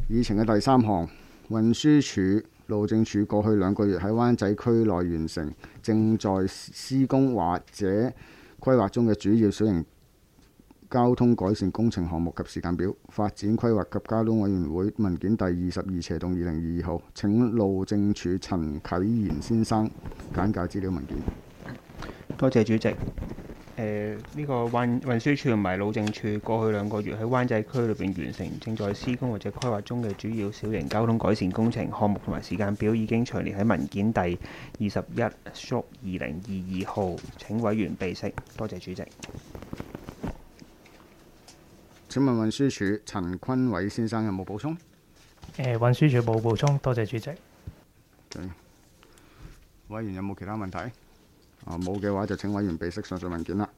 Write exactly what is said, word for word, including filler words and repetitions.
議程嘅第三項，運輸署、路政署過去兩個月喺灣仔區內完成正在施工或者規劃中嘅主要小型交通改善工程項目及時間表。發展規劃及交通委員會文件第二十二斜動二零二二號。請路政署陳啟賢先生簡介資料文件。 多謝主席。誒、呃、呢、這個運運輸署同埋路政署過去兩個月喺灣仔區裏邊完成正在施工或者規劃中嘅主要小型交通改善工程項目同埋時間表，已經詳列喺文件第二十一縮二零二二號。請委員備悉。多謝主席。 請問運輸署陳坤偉先生有冇補充？ 誒、呃、運輸署冇補充，多謝主席。 Okay. 委員有冇其他問題？啊，冇嘅話就請委員備悉上述文件啦。